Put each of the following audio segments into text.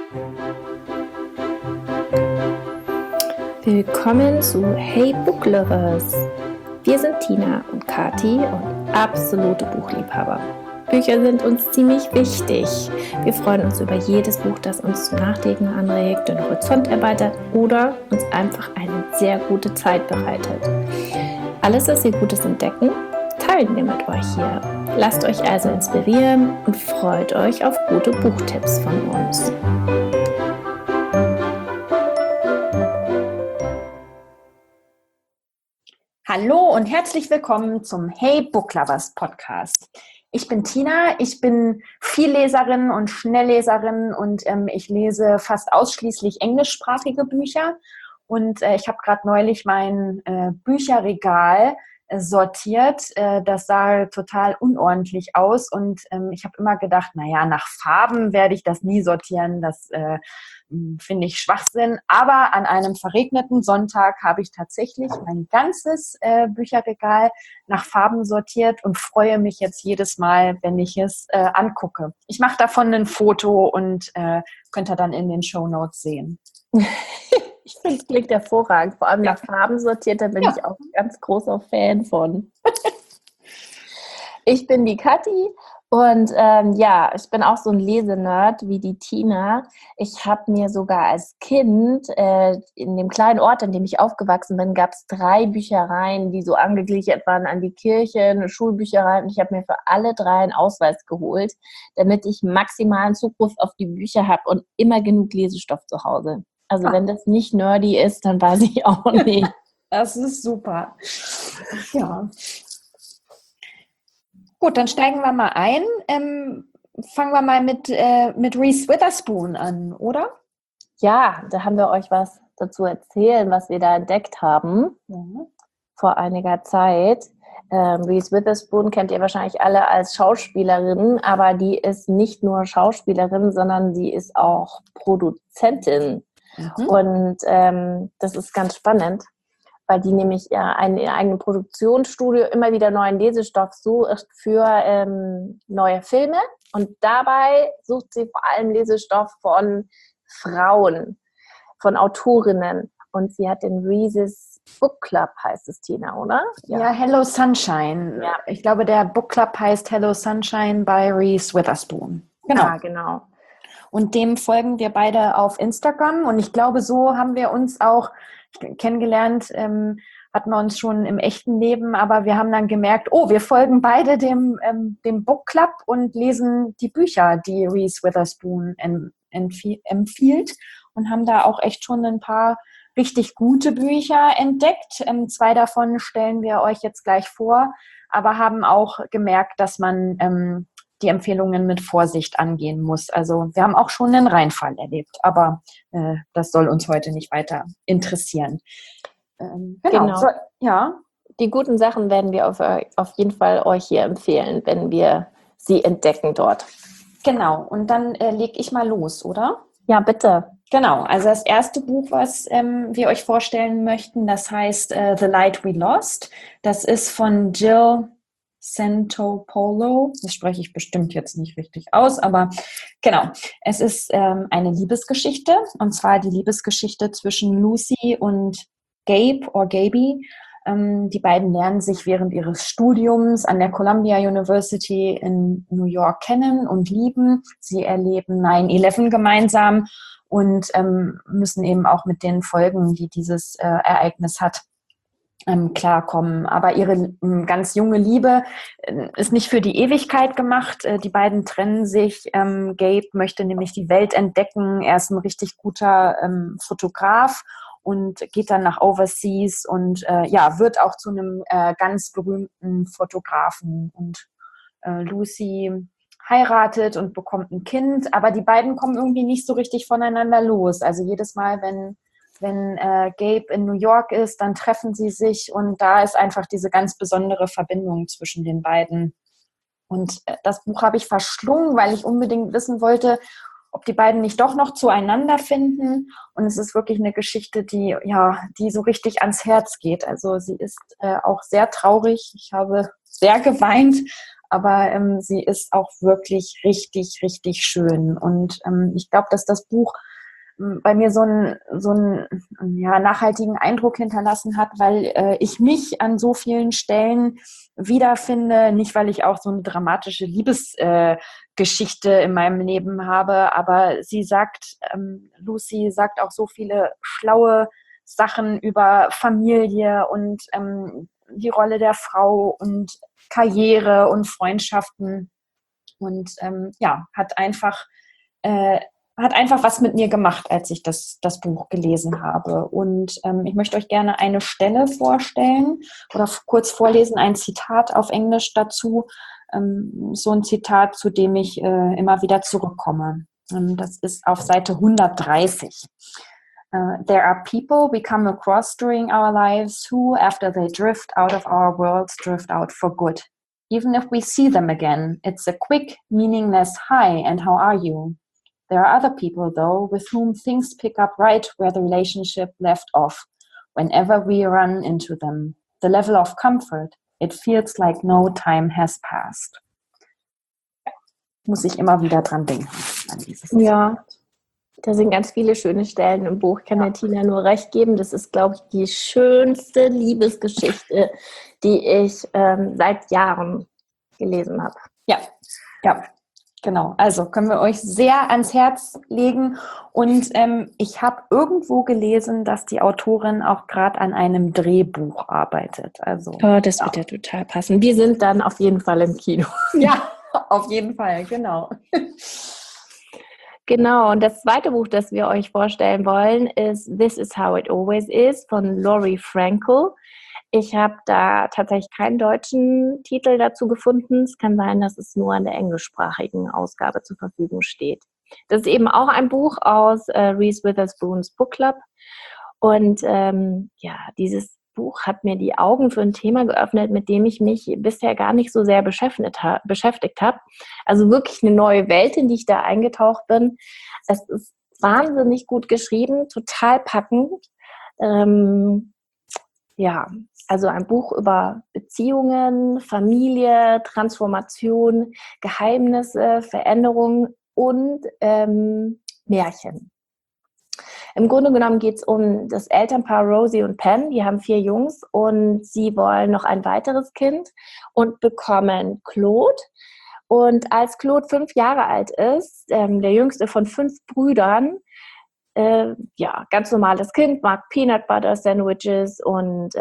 Willkommen zu Hey Book Lovers! Wir sind Tina und Kati und absolute Buchliebhaber. Bücher sind uns ziemlich wichtig. Wir freuen uns über jedes Buch, das uns zum Nachdenken anregt, den Horizont erweitert oder uns einfach eine sehr gute Zeit bereitet. Alles, was wir Gutes entdecken, teilen wir mit euch hier. Lasst euch also inspirieren und freut euch auf gute Buchtipps von uns. Hallo und herzlich willkommen zum Hey Book Lovers Podcast. Ich bin Tina, ich bin Vielleserin und Schnellleserin und ich lese fast ausschließlich englischsprachige Bücher. Und ich habe gerade neulich mein Bücherregal sortiert. Das sah total unordentlich aus und ich habe immer gedacht, naja, nach Farben werde ich das nie sortieren, das finde ich Schwachsinn. Aber an einem verregneten Sonntag habe ich tatsächlich mein ganzes Bücherregal nach Farben sortiert und freue mich jetzt jedes Mal, wenn ich es angucke. Ich mache davon ein Foto und könnt ihr dann in den Shownotes sehen. Ich finde, es klingt hervorragend. Vor allem nach Farben sortiert, da bin ich auch ein ganz großer Fan von. Ich bin die Kathi und ich bin auch so ein Lesenerd wie die Tina. Ich habe mir sogar als Kind in dem kleinen Ort, in dem ich aufgewachsen bin, gab es 3 Büchereien, die so angegliedert waren an die Kirche, eine Schulbücherei. Und ich habe mir für alle 3 einen Ausweis geholt, damit ich maximalen Zugriff auf die Bücher habe und immer genug Lesestoff zu Hause. Also wenn das nicht nerdy ist, dann weiß ich auch nicht. Das ist super. Ja. Gut, dann steigen wir mal ein. Fangen wir mal mit Reese Witherspoon an, oder? Ja, da haben wir euch was dazu erzählen, was wir da entdeckt haben vor einiger Zeit. Reese Witherspoon kennt ihr wahrscheinlich alle als Schauspielerin, aber die ist nicht nur Schauspielerin, sondern sie ist auch Produzentin. Und das ist ganz spannend, weil die nämlich ein eigenes Produktionsstudio immer wieder neuen Lesestoff sucht für neue Filme. Und dabei sucht sie vor allem Lesestoff von Frauen, von Autorinnen. Und sie hat den Reese's Book Club, heißt es, Tina, oder? Ja, Hello Sunshine. Ja. Ich glaube, der Book Club heißt Hello Sunshine bei Reese Witherspoon. Genau. Ah, genau. Und dem folgen wir beide auf Instagram. Und ich glaube, so haben wir uns auch kennengelernt, hatten wir uns schon im echten Leben, aber wir haben dann gemerkt, wir folgen beide dem Book Club und lesen die Bücher, die Reese Witherspoon empfiehlt und haben da auch echt schon ein paar richtig gute Bücher entdeckt. 2 davon stellen wir euch jetzt gleich vor, aber haben auch gemerkt, dass man die Empfehlungen mit Vorsicht angehen muss. Also wir haben auch schon einen Reinfall erlebt, aber das soll uns heute nicht weiter interessieren. Genau. So, die guten Sachen werden wir auf jeden Fall euch hier empfehlen, wenn wir sie entdecken dort. Genau, und dann lege ich mal los, oder? Ja, bitte. Genau, also das erste Buch, was wir euch vorstellen möchten, das heißt The Light We Lost. Das ist von Jill Santopolo. Das spreche ich bestimmt jetzt nicht richtig aus, aber genau. Es ist eine Liebesgeschichte, und zwar die Liebesgeschichte zwischen Lucy und Gabe oder Gaby. Die beiden lernen sich während ihres Studiums an der Columbia University in New York kennen und lieben. Sie erleben 9/11 gemeinsam und müssen eben auch mit den Folgen, die dieses Ereignis hat, klarkommen. Aber ihre ganz junge Liebe ist nicht für die Ewigkeit gemacht. Die beiden trennen sich. Gabe möchte nämlich die Welt entdecken. Er ist ein richtig guter Fotograf und geht dann nach Overseas und wird auch zu einem ganz berühmten Fotografen. Und Lucy heiratet und bekommt ein Kind, aber die beiden kommen irgendwie nicht so richtig voneinander los. Also jedes Mal, wenn Gabe in New York ist, dann treffen sie sich und da ist einfach diese ganz besondere Verbindung zwischen den beiden. Und das Buch habe ich verschlungen, weil ich unbedingt wissen wollte, ob die beiden nicht doch noch zueinander finden. Und es ist wirklich eine Geschichte, die so richtig ans Herz geht. Also sie ist auch sehr traurig. Ich habe sehr geweint, aber sie ist auch wirklich richtig, richtig schön. Und ich glaube, dass das Buch bei mir so einen nachhaltigen Eindruck hinterlassen hat, weil ich mich an so vielen Stellen wiederfinde, nicht weil ich auch so eine dramatische Liebesgeschichte in meinem Leben habe, aber Lucy sagt auch so viele schlaue Sachen über Familie und die Rolle der Frau und Karriere und Freundschaften und hat einfach was mit mir gemacht, als ich das Buch gelesen habe. Und ich möchte euch gerne eine Stelle vorstellen oder kurz vorlesen, ein Zitat auf Englisch dazu. So ein Zitat, zu dem ich immer wieder zurückkomme. Das ist auf Seite 130. There are people we come across during our lives who, after they drift out of our worlds, drift out for good. Even if we see them again, it's a quick, meaningless hi and how are you? There are other people, though, with whom things pick up right where the relationship left off. Whenever we run into them, the level of comfort, it feels like no time has passed. Muss ich immer wieder dran denken. Ja, da sind ganz viele schöne Stellen im Buch. Ich kann der Tina nur recht geben. Das ist, glaube ich, die schönste Liebesgeschichte, die ich seit Jahren gelesen habe. Ja. Genau, also können wir euch sehr ans Herz legen und ich habe irgendwo gelesen, dass die Autorin auch gerade an einem Drehbuch arbeitet. Also das wird ja total passen. Wir sind dann auf jeden Fall im Kino. Ja, auf jeden Fall, genau. Genau, und das zweite Buch, das wir euch vorstellen wollen, ist This is How It Always Is von Laurie Frankel. Ich habe da tatsächlich keinen deutschen Titel dazu gefunden. Es kann sein, dass es nur in der englischsprachigen Ausgabe zur Verfügung steht. Das ist eben auch ein Buch aus Reese Witherspoons Book Club. Und dieses Buch hat mir die Augen für ein Thema geöffnet, mit dem ich mich bisher gar nicht so sehr beschäftigt habe. Also wirklich eine neue Welt, in die ich da eingetaucht bin. Es ist wahnsinnig gut geschrieben, total packend. Also ein Buch über Beziehungen, Familie, Transformation, Geheimnisse, Veränderungen und Märchen. Im Grunde genommen geht es um das Elternpaar Rosie und Penn. Die haben 4 Jungs und sie wollen noch ein weiteres Kind und bekommen Claude. Und als Claude 5 Jahre alt ist, der jüngste von 5 Brüdern, ganz normales Kind, mag Peanut Butter Sandwiches und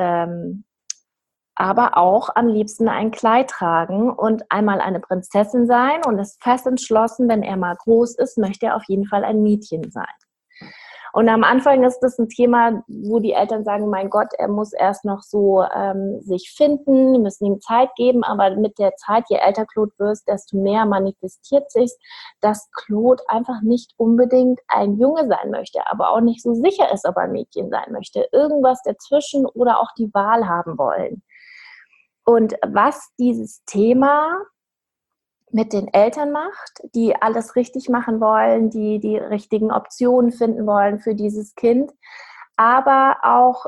aber auch am liebsten ein Kleid tragen und einmal eine Prinzessin sein und ist fest entschlossen, wenn er mal groß ist, möchte er auf jeden Fall ein Mädchen sein. Und am Anfang ist das ein Thema, wo die Eltern sagen, mein Gott, er muss erst noch so sich finden, wir müssen ihm Zeit geben, aber mit der Zeit, je älter Claude wird, desto mehr manifestiert sich, dass Claude einfach nicht unbedingt ein Junge sein möchte, aber auch nicht so sicher ist, ob er ein Mädchen sein möchte. Irgendwas dazwischen oder auch die Wahl haben wollen. Und was dieses Thema mit den Eltern macht, die alles richtig machen wollen, die richtigen Optionen finden wollen für dieses Kind, aber auch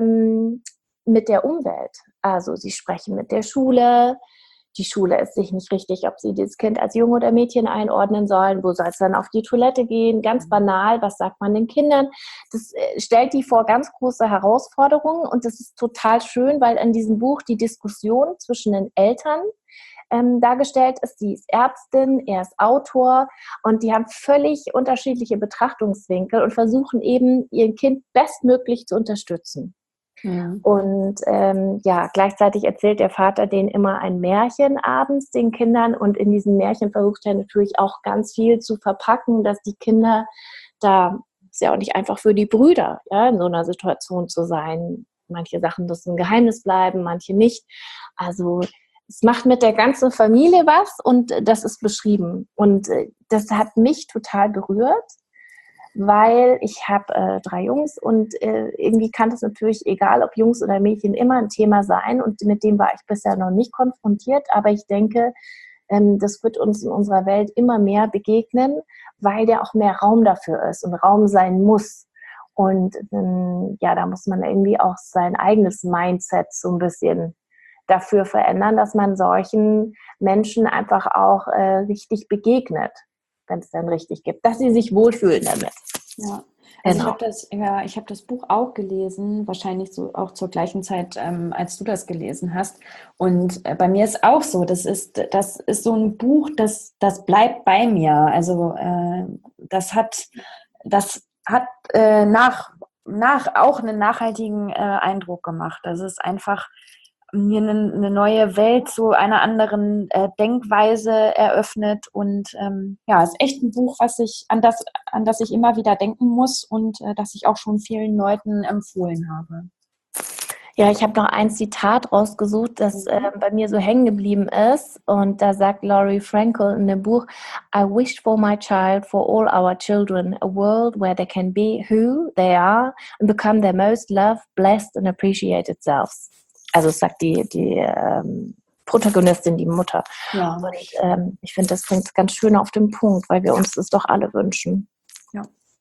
mit der Umwelt. Also sie sprechen mit der Schule, die Schule ist sich nicht richtig, ob sie dieses Kind als Junge oder Mädchen einordnen sollen, wo soll es dann auf die Toilette gehen, ganz banal, was sagt man den Kindern? Das stellt die vor ganz große Herausforderungen und das ist total schön, weil in diesem Buch die Diskussion zwischen den Eltern dargestellt ist. Sie ist Ärztin, er ist Autor und die haben völlig unterschiedliche Betrachtungswinkel und versuchen eben, ihr Kind bestmöglich zu unterstützen. Ja. Und gleichzeitig erzählt der Vater denen immer ein Märchen abends den Kindern und in diesem Märchen versucht er natürlich auch ganz viel zu verpacken, dass die Kinder da, ist ja auch nicht einfach für die Brüder, ja, in so einer Situation zu sein. Manche Sachen müssen ein Geheimnis bleiben, manche nicht. Also es macht mit der ganzen Familie was und das ist beschrieben. Und das hat mich total berührt, weil ich habe 3 Jungs und irgendwie kann das natürlich, egal ob Jungs oder Mädchen, immer ein Thema sein und mit dem war ich bisher noch nicht konfrontiert, aber ich denke, das wird uns in unserer Welt immer mehr begegnen, weil der auch mehr Raum dafür ist und Raum sein muss. Und da muss man irgendwie auch sein eigenes Mindset so ein bisschen dafür verändern, dass man solchen Menschen einfach auch richtig begegnet, wenn es dann richtig gibt, dass sie sich wohlfühlen damit. Ja. Also Genau. ich habe das Buch auch gelesen, wahrscheinlich so auch zur gleichen Zeit, als du das gelesen hast. Und bei mir ist auch so, das ist so ein Buch, das bleibt bei mir. Also das hat nach auch einen nachhaltigen Eindruck gemacht. Das ist einfach mir eine neue Welt zu einer anderen Denkweise eröffnet und es ist echt ein Buch, an das ich immer wieder denken muss und das ich auch schon vielen Leuten empfohlen habe. Ja, ich habe noch ein Zitat rausgesucht, das bei mir so hängen geblieben ist. Und da sagt Laurie Frankel in dem Buch, I wished for my child, for all our children, a world where they can be who they are and become their most loved, blessed and appreciated selves. Also es sagt die Protagonistin, die Mutter. Ja. Und ich finde, das bringt ganz schön auf den Punkt, weil wir uns das doch alle wünschen. Ja.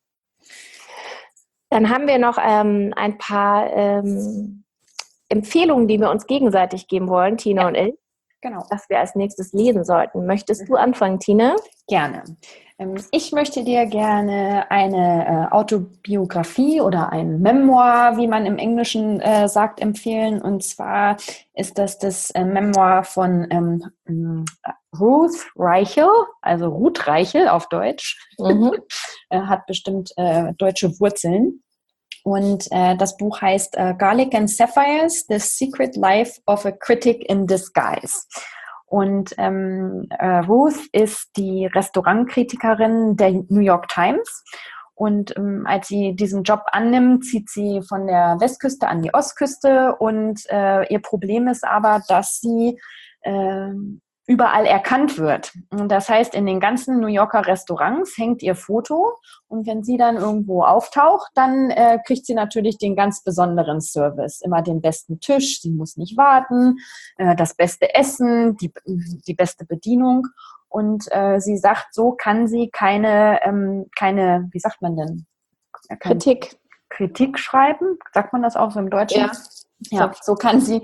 Dann haben wir noch ein paar Empfehlungen, die wir uns gegenseitig geben wollen, Tina und ich. Genau. Was wir als nächstes lesen sollten. Möchtest du anfangen, Tina? Gerne. Ich möchte dir gerne eine Autobiografie oder ein Memoir, wie man im Englischen sagt, empfehlen. Und zwar ist das Memoir von Ruth Reichel, also Ruth Reichel auf Deutsch. Hat bestimmt deutsche Wurzeln. Und das Buch heißt Garlic and Sapphires, The Secret Life of a Critic in Disguise. Und Ruth ist die Restaurantkritikerin der New York Times. Und als sie diesen Job annimmt, zieht sie von der Westküste an die Ostküste. Und ihr Problem ist aber, dass sie überall erkannt wird. Und das heißt, in den ganzen New Yorker Restaurants hängt ihr Foto. Und wenn sie dann irgendwo auftaucht, dann kriegt sie natürlich den ganz besonderen Service. Immer den besten Tisch, sie muss nicht warten, das beste Essen, die beste Bedienung. Und sie sagt, so kann sie keine, wie sagt man denn? Kritik schreiben. Sagt man das auch so im Deutschen? Ja. Ja, so kann sie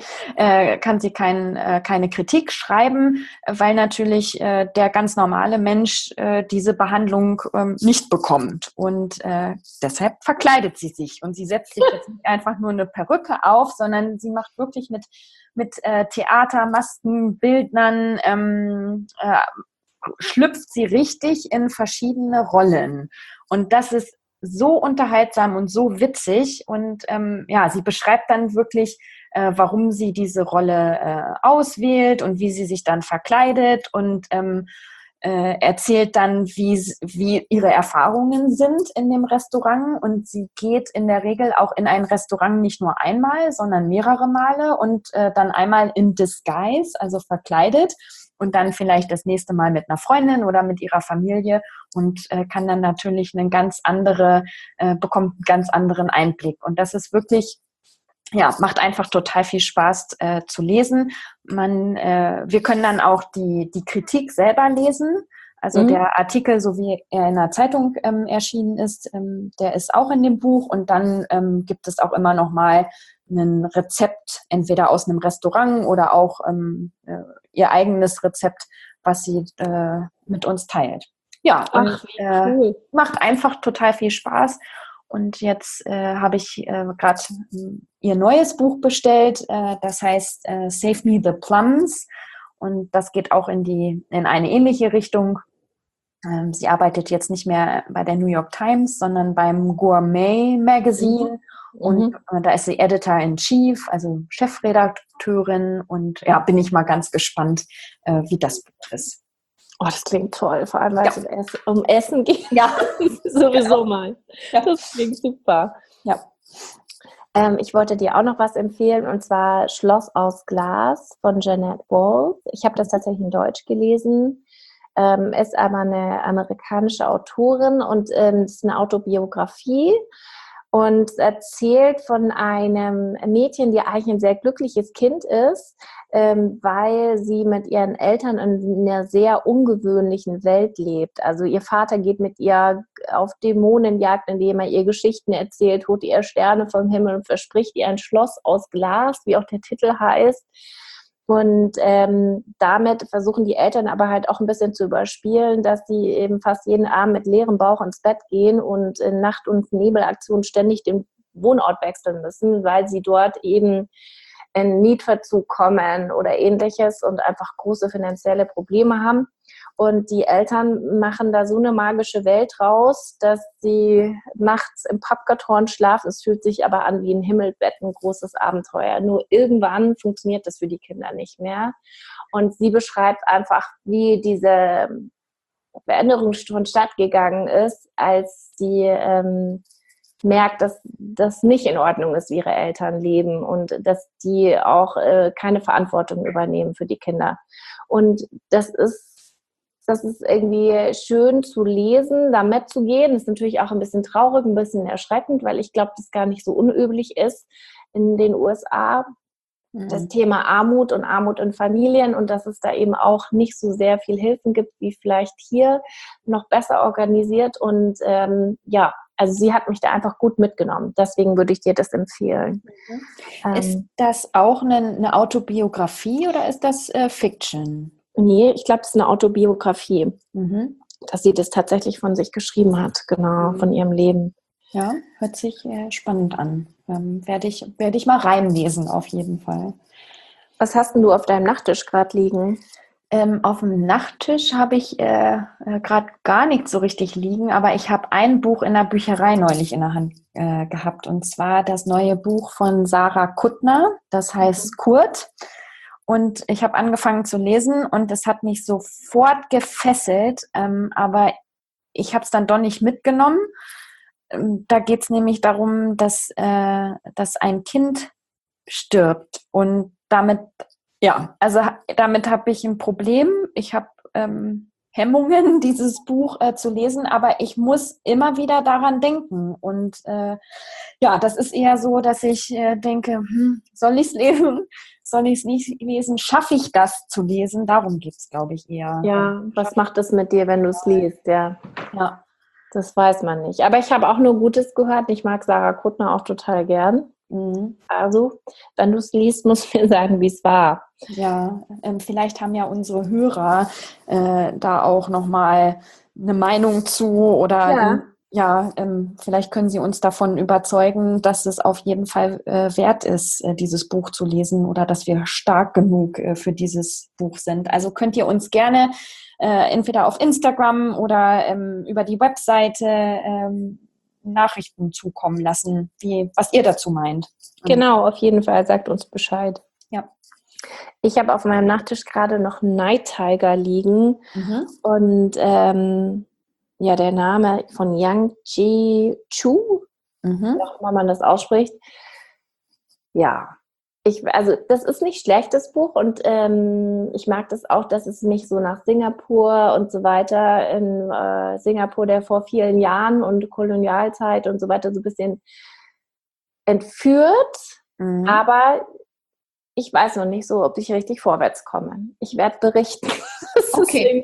keine Kritik schreiben, weil natürlich der ganz normale Mensch diese Behandlung nicht bekommt. Und deshalb verkleidet sie sich. Und sie setzt sich jetzt nicht einfach nur eine Perücke auf, sondern sie macht wirklich mit Theater, Masken, Bildnern, schlüpft sie richtig in verschiedene Rollen. Und das ist so unterhaltsam und so witzig und sie beschreibt dann wirklich, warum sie diese Rolle auswählt und wie sie sich dann verkleidet und erzählt dann, wie ihre Erfahrungen sind in dem Restaurant und sie geht in der Regel auch in ein Restaurant nicht nur einmal, sondern mehrere Male und dann einmal in Disguise, also verkleidet und dann vielleicht das nächste Mal mit einer Freundin oder mit ihrer Familie und kann dann natürlich bekommt einen ganz anderen Einblick. Und das ist wirklich, macht einfach total viel Spaß zu lesen. Wir können dann auch die Kritik selber lesen. Also der Artikel, so wie er in der Zeitung erschienen ist, der ist auch in dem Buch. Und dann gibt es auch immer noch mal ein Rezept, entweder aus einem Restaurant oder auch ihr eigenes Rezept, was sie mit uns teilt. Ja, und cool. Macht einfach total viel Spaß. Und jetzt habe ich gerade ihr neues Buch bestellt, das heißt Save Me the Plums. Und das geht auch in eine ähnliche Richtung. Sie arbeitet jetzt nicht mehr bei der New York Times, sondern beim Gourmet Magazine. Und da ist sie Editor-in-Chief, also Chefredakteurin. Und bin ich mal ganz gespannt, wie das Buch ist. Oh, das klingt toll, vor allem weil es um Essen geht. Ja, sowieso mal. Ja. Das klingt super. Ja. Ich wollte dir auch noch was empfehlen, und zwar Schloss aus Glas von Jeanette Walls. Ich habe das tatsächlich in Deutsch gelesen. Ist aber eine amerikanische Autorin und ist eine Autobiografie und erzählt von einem Mädchen, die eigentlich ein sehr glückliches Kind ist, weil sie mit ihren Eltern in einer sehr ungewöhnlichen Welt lebt. Also ihr Vater geht mit ihr auf Dämonenjagd, indem er ihr Geschichten erzählt, holt ihr Sterne vom Himmel und verspricht ihr ein Schloss aus Glas, wie auch der Titel heißt. Und damit versuchen die Eltern aber halt auch ein bisschen zu überspielen, dass sie eben fast jeden Abend mit leerem Bauch ins Bett gehen und in Nacht- und Nebelaktionen ständig den Wohnort wechseln müssen, weil sie dort eben in Mietverzug kommen oder ähnliches und einfach große finanzielle Probleme haben. Und die Eltern machen da so eine magische Welt raus, dass sie nachts im Pappkarton schlafen. Es fühlt sich aber an wie ein Himmelbett, ein großes Abenteuer. Nur irgendwann funktioniert das für die Kinder nicht mehr. Und sie beschreibt einfach, wie diese Veränderung vonstatten gegangen ist, als sie merkt, dass das nicht in Ordnung ist, wie ihre Eltern leben und dass die auch keine Verantwortung übernehmen für die Kinder. Und das ist irgendwie schön zu lesen, da mitzugehen. Das ist natürlich auch ein bisschen traurig, ein bisschen erschreckend, weil ich glaube, das gar nicht so unüblich ist in den USA. Das Thema Armut und Armut in Familien und dass es da eben auch nicht so sehr viel Hilfen gibt, wie vielleicht hier, noch besser organisiert. Und also sie hat mich da einfach gut mitgenommen. Deswegen würde ich dir das empfehlen. Ist das auch eine Autobiografie oder ist das Fiction? Nee, ich glaube, das ist eine Autobiografie. Dass sie das tatsächlich von sich geschrieben hat, genau, von ihrem Leben. Ja, hört sich spannend an. Werde ich mal reinlesen, auf jeden Fall. Was hast denn du auf deinem Nachttisch gerade liegen? Auf dem Nachttisch habe ich gerade gar nichts so richtig liegen, aber ich habe ein Buch in der Bücherei neulich in der Hand gehabt, und zwar das neue Buch von Sarah Kuttner, das heißt Kurt. Und ich habe angefangen zu lesen und es hat mich sofort gefesselt, aber ich habe es dann doch nicht mitgenommen. Da geht es nämlich darum, dass ein Kind stirbt und damit habe ich ein Problem. Ich habe Hemmungen, dieses Buch zu lesen, aber ich muss immer wieder daran denken. Und das ist eher so, dass ich denke, soll ich es lesen? Soll ich es nicht lesen? Schaffe ich das zu lesen? Darum geht es, glaube ich, eher. Ja, was macht es mit dir, wenn du es liest? Ja. Ja. Das weiß man nicht. Aber ich habe auch nur Gutes gehört. Ich mag Sarah Kuttner auch total gern. Also, wenn du es liest, musst du mir sagen, wie es war. Ja, vielleicht haben ja unsere Hörer da auch nochmal eine Meinung zu oder vielleicht können sie uns davon überzeugen, dass es auf jeden Fall wert ist, dieses Buch zu lesen oder dass wir stark genug für dieses Buch sind. Also könnt ihr uns gerne entweder auf Instagram oder über die Webseite Nachrichten zukommen lassen, was ihr dazu meint. Genau, auf jeden Fall. Sagt uns Bescheid. Ja. Ich habe auf meinem Nachttisch gerade noch Night Tiger liegen und der Name von Yang Ji-Chu, wie auch immer man das ausspricht. Ja, das ist nicht schlecht, das Buch, und ich mag das auch, dass es mich so nach Singapur und so weiter, in Singapur der vor vielen Jahren und Kolonialzeit und so weiter so ein bisschen entführt, aber ich weiß noch nicht so, ob ich richtig vorwärts komme. Ich werde berichten. Okay.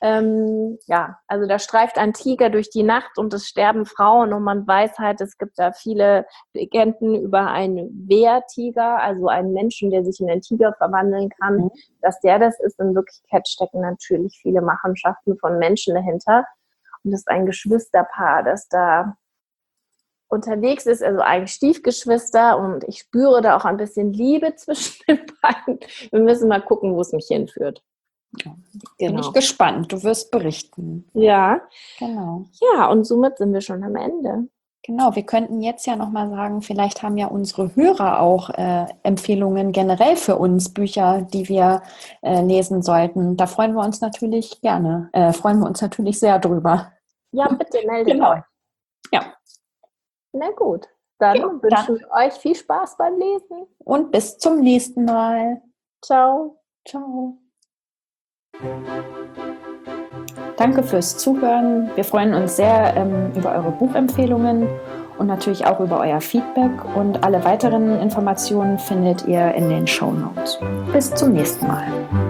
Also da streift ein Tiger durch die Nacht und es sterben Frauen und man weiß halt, es gibt da viele Legenden über einen Wehrtiger, also einen Menschen, der sich in einen Tiger verwandeln kann. Dass der das ist, in Wirklichkeit stecken natürlich viele Machenschaften von Menschen dahinter. Und das ist ein Geschwisterpaar, das da unterwegs ist, also eigentlich Stiefgeschwister, und ich spüre da auch ein bisschen Liebe zwischen den beiden. Wir müssen mal gucken, wo es mich hinführt. Ja, bin ich gespannt. Du wirst berichten. Ja. Genau. Ja, und somit sind wir schon am Ende. Genau, wir könnten jetzt ja nochmal sagen, vielleicht haben ja unsere Hörer auch Empfehlungen generell für uns, Bücher, die wir lesen sollten. Da freuen wir uns natürlich sehr drüber. Ja, bitte meldet euch. Ja. Na gut, dann wünschen wir euch viel Spaß beim Lesen. Und bis zum nächsten Mal. Ciao. Ciao. Danke fürs Zuhören. Wir freuen uns sehr über eure Buchempfehlungen und natürlich auch über euer Feedback. Und alle weiteren Informationen findet ihr in den Shownotes. Bis zum nächsten Mal.